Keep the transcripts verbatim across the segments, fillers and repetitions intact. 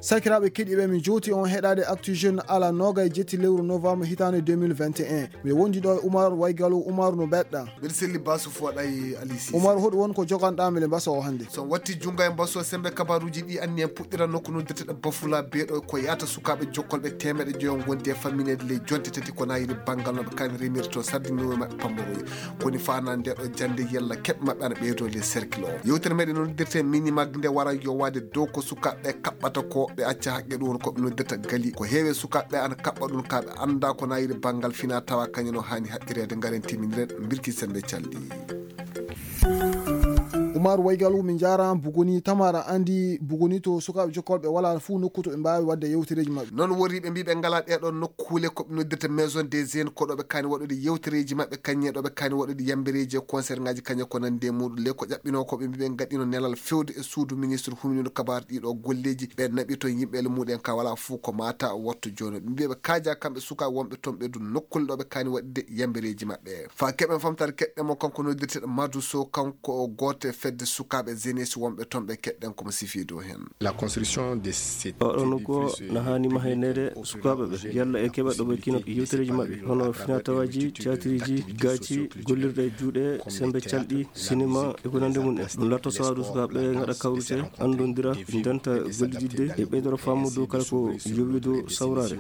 sakiraɓe keɗiɓe mi joti on heɗade Actu Jeune ala noga jetti lewru novembre hitande deux mille vingt et un mi wondi ɗo e Oumar Waygalo. Oumar no beɗɗa? mbiɗa selli basu fo waɗay Alice Oumar hoɗo won ko joganɗami le baso o hande? so watti junga e baso sembe kabaruji ɗi anni en puɗɗira nokku noddirteɗo Bafula beeɗo ko yata sukaɓe jokkolɓe temedde joyon gondi e famminede ley jonte tati ko nayiri banggal noɓe kani remirto sardinoɓe mabɓe pamboroyi koni fana nde ɗo jande yalla keɓ mabɓe ana ɓeydo le cercle o yewtere meɗen noddirte minimag nde wara yo wade dow ko sukaɓe kaɓɓata ko ɓe acca haqqe ɗum koɓe noddirta gali ko heewe sukaɓe ana kaɓɓa ɗum kaɓe anda ko nayiri banggal fina tawa kañum o hani haqqirede garen timmidiren birki sembe calɗi. Oumar Waygalo min jara buguni tamara andi buguni to sukaɓe jokkolɓe wala fu nokku to ɓe mbawi wadde yewtereji mabɓe non wori ɓe mbi ɓe ngala ɗeɗon nokkule koɓe noddirta maison des jeunes koɗoɓe kani waɗude yewtereji mabɓe kañe ɗoɓe kani waɗude yambereji e concert ngaji kañe ko nande e muɗum le ko ƴaɓɓino koɓe mbi ɓe gaɗino nelal fewde e suudu ministre humniɗo kabar ɗiɗo golleji ɓe naɓi to yimɓele muɗen ka wala fu ko mata wattu joni ɓe mbi ɓe kaja kamɓe sukaɓe wonɓe toon ɓeydu nokkule ɗoɓe kani waɗde yambereji mabɓe fa keɓen famtare keɗɗemo kanko noddirteɗo Madou Sow kanko goto fedde sukaɓe jeunesse wonɓe toon ɓe keɗɗen komo sifido hen la construction de ces oɗon ko na hani mahenede sukaɓe ɓe yalla e keɓa ɗo ɓe kino yewtereji mabɓe hono finatawaji théâtreji gaci gollirɗe e juuɗe sembe calɗi cinéma e ko nande mum en ɗum latto sawadu sukaɓe gaɗa kawrute andodira denta gollididde e ɓeydoro fammudu kala ko yowido sawrade.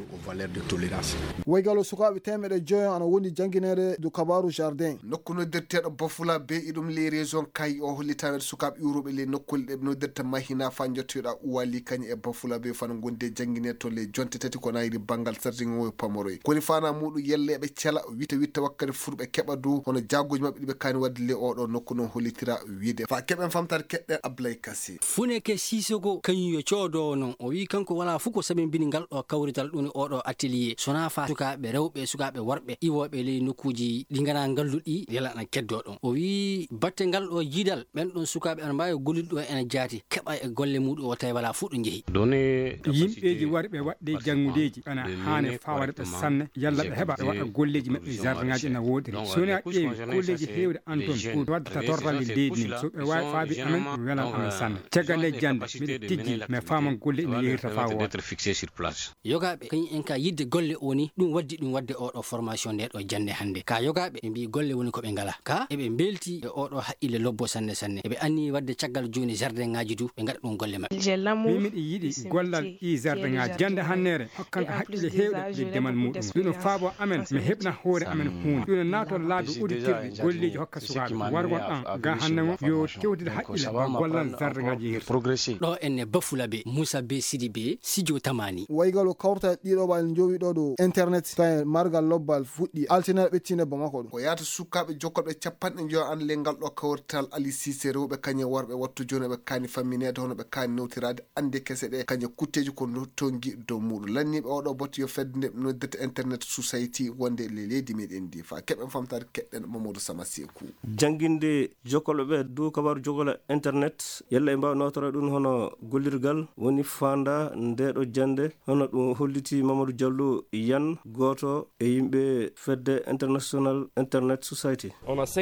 Waygalo sukaɓe temeɗe joyon ana woni janguinede do kabaru jardin nokku noddirteɗo Bafula be iɗum les région kay o hollitawede sukaɓe yuroɓe le nokkule ɗe noddirta mahina fa jottoyoɗa uwali kañum e Bafula be fana gonde janguine to le jonte tati ko nayiri banggal sardigo e pamoroy koni fana muɗum yelleɓe cela witta witta wakkati furɓe keɓa du hono jaggoji mabɓe ɗiɓe kani wadde le oɗo nokku noon hollitira wiide fa keɓen famtare keɗɗen Ablaye Kassé Funeke Sisoko kañum yo coodowo noon o wi kanko wala fu ko saɓe mbini ngal ɗo kawrital ɗum oɗo atelier sona fa sukaɓe rewɓe sukaɓe worɓe iwoɓe ley nokkuji ɗi gana galluɗi yelana keddo ɗon o wi batte ngal ɗo jiidal ɓen ɗon sukaɓe ana mbawi golluɗo ene jaati keɓa e golle muɗum o tawi wala fu ɗo jeehi yimɓeji warɓe waɗde jangudeji ana hane fawade ɓe sanne yalla ɓe heɓa ɓe waɗa golleji mabɓe jardin ngaji ene wodiri soni a ƴeewi golleji hewde anton ko waddata torralle leydi ni so ɓe wawi faabi amen welan amen sanne caggal nde jande mbiɗa tigui mais faman golle ene yehirta fa woda yogaɓe kañum en ka yidde golle o ni ɗum waddi ɗum wadde oɗo formation nde ɗo jande hande ka yogaɓe ɓe mbi golle woni koɓe ngala ka eɓe belti e oɗo haqqille lobbo sanne sanne eɓe anni wadde caggal joni jardin ngaji du ɓe gaɗa ɗum golle mabɓe min miɗa yiiɗi gollal ɗi jardin ngaji jande hannere hokkanka haqqille hewɗe ɗe demal muɗum ɗum faabo amen mi heɓna hoore amen hunde ɗum natto laabi auditirɗe golleji hokka sukaɓe wargon an ga hande o yo tewtide haqqille ko gollal jardin ngaji yehirta ɗo enne Bafula be Moussa be Sidi be Sidio Tamani Waygalo kawrta ɗiɗo ɓal jowi ɗo ɗo internet tawi margal lobbal fuɗɗi altinaɗe ɓettine ba makko ɗum ko yata sukaɓe jokkoɓe capanɗe joyo an le ngal ɗo kawrtal Ali Cissé rewɓe kañe worɓe wattu joni ɓe kani famminede hono ɓe kani newtirade ande kese ɗe kañe kutteji ko tongi dow muɗum lanniɓe oɗo botti yo fedde nde noddete internet society wonde le leydi meɗen ndi fa keɓen famtare keɗɗen Mamadou Sama Sekou janguinde jokkolɓe dow kabaru jogola internet yalla e mbawi notore ɗum hono gollirgal woni fanda ndeɗo jande hono ɗum holliti Mamadou Diallo yan goto e yimɓe fedde international internet society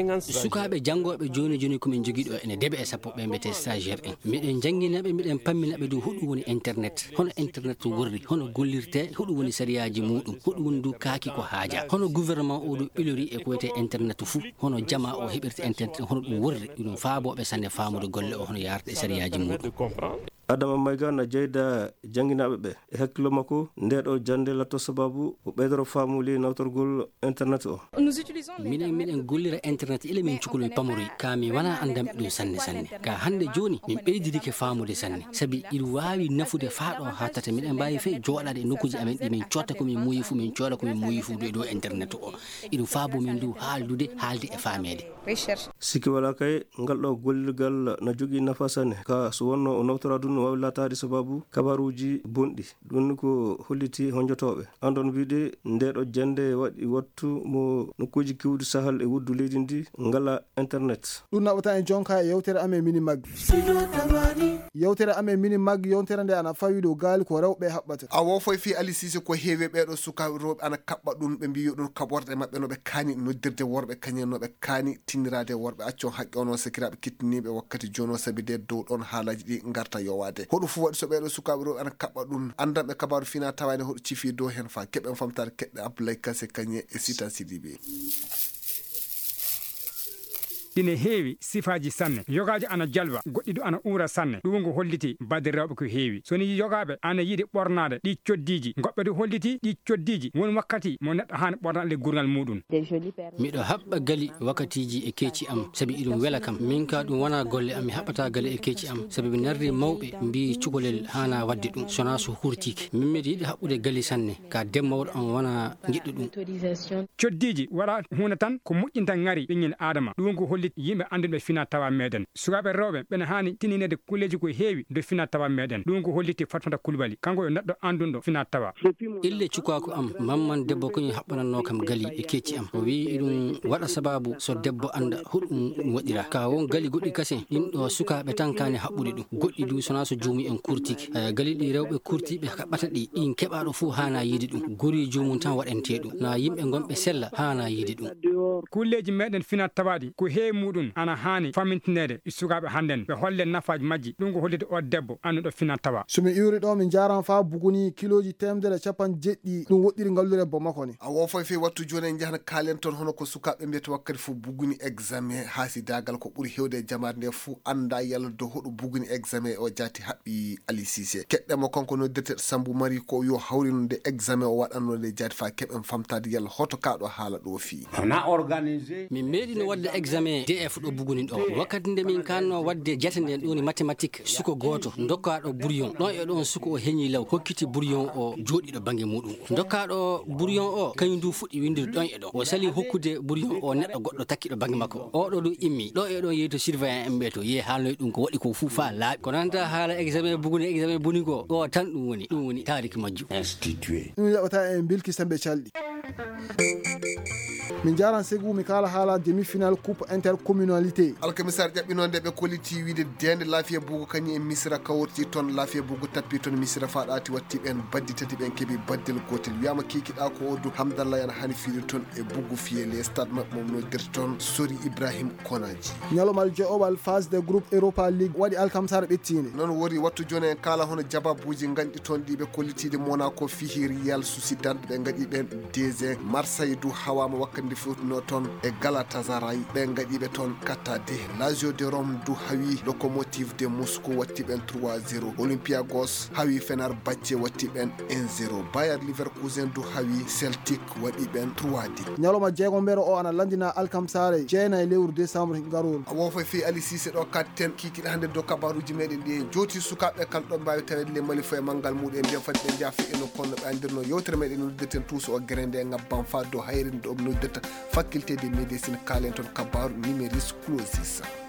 sukaɓe jangoɓe joni joni komin jogui ɗo ene deeɓe e sappo ɓe mbiyete stagiaire en miɗen janguinaɓe miɗen pamminaɓe dow huɗum woni internet hono internet worri hono gollirte huɗum woni sariyaji muɗum huɗum woni du kaaki ko haaja hono gouvernement o ɗum ɓilori e ko wiyete internet fou hono jama o heɓirta internet hono ɗum worri ɗum faaboɓe sanne famude golle o hono yarta e sariyaji muɗum Adama Mayga na jeyda janginaɓe ɓe e hakkilo makko ndeɗo jande latto sababu o ɓeydoro famuli nawtorgol internet o minen miɗen gollira internet ile min cukoloy pamoroy ka mi wona andam ɗum sanne sanne ka hande joni min ɓeydirike famude sanne saabi il wawi nafude faaɗo ha tata miɗen mbawi fe joɗade e nokkuji amen ɗi min cotta komin muyi fu min cooda komin muyi fu ɗo internet o iɗum faabo min du haaldude haalde e famede sikki wala kay ngal ɗo gollirgal na jogui nafa sanne ka so wonno o nawtora ɗum wawi latade sababu kabaruji bonɗi ɗum ko holliti honjotoɓe andon wiide ndeɗo jande waɗi wattu mo nokkuji kewdi sahal e wuddu leydi ndi ngala internet ɗum naɓata en jonka e yewtere amen mini maggi yewtere amen mini mag yontere nde ana fawi do gal ko rewbe habbata a wofoy fi Ali Cissé ko heewe ɓeɗo sukaɓe rewɓe ana kabba ɗum ɓe mbi yo ɗum kaɓorde mabɓe no ɓe kaani noddirde worɓe kañen no ɓe kaani tinnirade worɓe accon haqqe onon sekiraɓe kittiniɓe wakkati joni o sabi de dow ɗon haalaji ɗi garta yowade hoɗum fu waɗi so ɓeɗo sukaɓe rewɓe ana kabba ɗum andanɓe kabaru fina tawani hoɗo cifi dow hen fa keɓen famtare keɗɗe Abdoulaye Kassé kañe e Sita Sidibé ine heewi sifaji sanne yogaji ana jalwa goɗɗiɗo ana uura sanne ɗum ngo holliti badde rewɓe ko heewi soni yogaɓe ana yiiɗi ɓornade ɗi coddiji goɓɓe ɗo holliti ɗi coddiji won wakkati mo neɗɗo hani ɓornade le gurgal muɗum miɗo haɓɓa gali wakkatiji e keeci am sabi iɗum wela kam min ka ɗum wona golle am mi haɓata gali e keeci am sabi ɓe narri mawɓe mbi cukalel hana wadde ɗum sona so hurtiki min miɗo yiɗi haɓɓude gali sanne ka demmawɗo am wona jiɗɗo ɗum coddiji wala hunde tan ko moƴƴinta ngari ɓinguel adama ɗum ngo holli yimɓe anduɓe fina tawa meɗen sukaɓe rewɓe ɓene hani tininede kulleji ko heewi do fina tawa meɗen ɗum ko holliti Fatmata Coulibaly kanko yo neɗɗo andunɗo fina tawa ille cukako am mamman debbo koñi haɓɓananno kam gali e kecci am o wi ɗum waɗa sababu so debbo anda huɗum ɗum waɗira ka won gali goɗɗi kase ɗin ɗo sukaɓe tan kani haɓɓude ɗum goɗɗi du sona so jomum en kurtiki gali ɗi rewɓe kurtiɓe kaɓɓata ɗi ɗin keɓaɗo fuu hana yiide ɗum guri jomum tan waɗante ɗum na yimɓe gonɓe sella hana yiide ɗum kulleji meɗen fina tawaɗi ko heewi muɗum ana hani famintinede sukaɓe hannden ɓe holle nafaji majji ɗum ko hollide o debbo anduɗo fina tawa somi iwri ɗo min jaran fa buguni kiloji temedere capan jeɗɗi ɗum woɗɗiri ngallure bomma koni a wofoy fe wattu joni en jahana kaalen toon hono ko sukaɓe mbiyata wakkati fo buguni examen haasidagal ko ɓuuri hewde e jamare nde fou anda yalla dow hoɗo buguni examen o jaati haɓɓi Ali Cissé keɗɗemo kanko noddirte Sambou Mari ko yo hawrino nde examen o waɗanno nde jaati fa keɓen famtade yalla hoto kaɗo haala ɗo fi min meeɗino wadde examen D F ɗo buguni ɗo wakkati nde min kanno wadde jate nden ɗoni mathématique suko goto dokkaɗo brouillon ɗon e ɗon suko o heñi law hokkiti brouillon o jooɗiɗo banggue muɗum dokkaɗo brouillon o kañum du fuɗɗi windude ɗon e ɗon o sali hokkude brouillon o neɗɗo goɗɗo takkiɗo banggue makko oɗo ɗum immi ɗo e ɗon yeeyi to surveillant en ɓe to yeeyi haalnoy ɗum ko waɗi ko fuu fa laaɓi ko nanta haala examen buguni examen boni ko ɗo tan ɗum woni ɗum woni tariki majjum institué ɗum yaɓata en bilki sembe calɗi min jaran segu mi kala haala demi final coupe intercommunalité alkamisar ƴaɓɓinode ɓe koliti wiide dende Lafiya Bougou kañum e Missira kawrti toon Lafiya Bougou tappi toon Missira faɗati watti ɓen baddi tati ɓen keeɓi baddel gotel wiyama kikiɗa ko oddu Hamdallah yana hani fiide toon e Bougou Fiyele stade mabɓe mom noddirta toon Sori Ibrahim Konaji ñalomal jeeoɓal phase de groupe Europa League waɗi alkamsara ɓettine noon wori wattu joni en kala hono jababuji ganɗi toon ɗi ɓe kollitide Monaco fihi Real Sociedad ɓe gaɗi ɓen deux un Marseille du hawama wakkati futno toon e Galatasaray ɓe gaɗiɓe toon kattade Lazio de Rome du hawi Locomotive de Moscou watti ɓen trois zéro Olympiakos hawi Fenerbahce watti ɓen un zéro Bayer Leverkusen du hawi Celtic waɗi ɓen trois deux ñaloma jeegombere o ana landina alkamsare jeenayi lewru décembre garol a wofo fi Ali Cissé ɗo katten kikiɗa hande dow kabaruji meɗen ɗi joti sukaɓe kala ɗon mbawi tawede le mali fo e manggal muɗum mbiya fati ɓe jaafi eno konno ɓe andirno yewtere meɗen noddirten tuuso o guere nde ngabban fa dow hayri ɗo noddirta faculté de médecine kalen toon kabaru numéris clausis